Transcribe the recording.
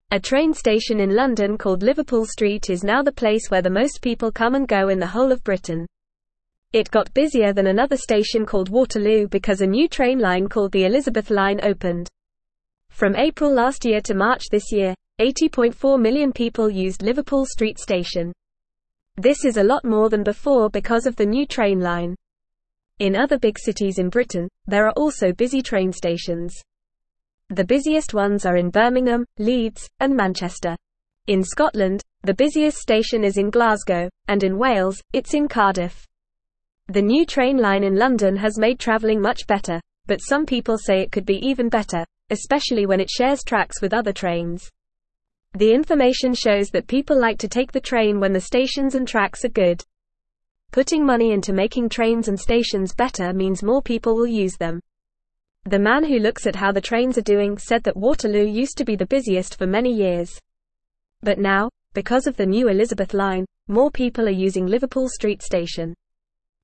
A train station in London called Liverpool Street is now the place where the most people come and go in the whole of Britain. It got busier than another station called Waterloo because a new train line called the Elizabeth Line opened. From April last year to March this year, 80.4 million people used Liverpool Street Station. This is a lot more than before because of the new train line. In other big cities in Britain, there are also busy train stations. The busiest ones are in Birmingham, Leeds, and Manchester. In Scotland, the busiest station is in Glasgow, and in Wales, it's in Cardiff. The new train line in London has made travelling much better, but some people say it could be even better, especially when it shares tracks with other trains. The information shows that people like to take the train when the stations and tracks are good. Putting money into making trains and stations better means more people will use them. The man who looks at how the trains are doing said that Waterloo used to be the busiest for many years. But now, because of the new Elizabeth Line, more people are using Liverpool Street Station.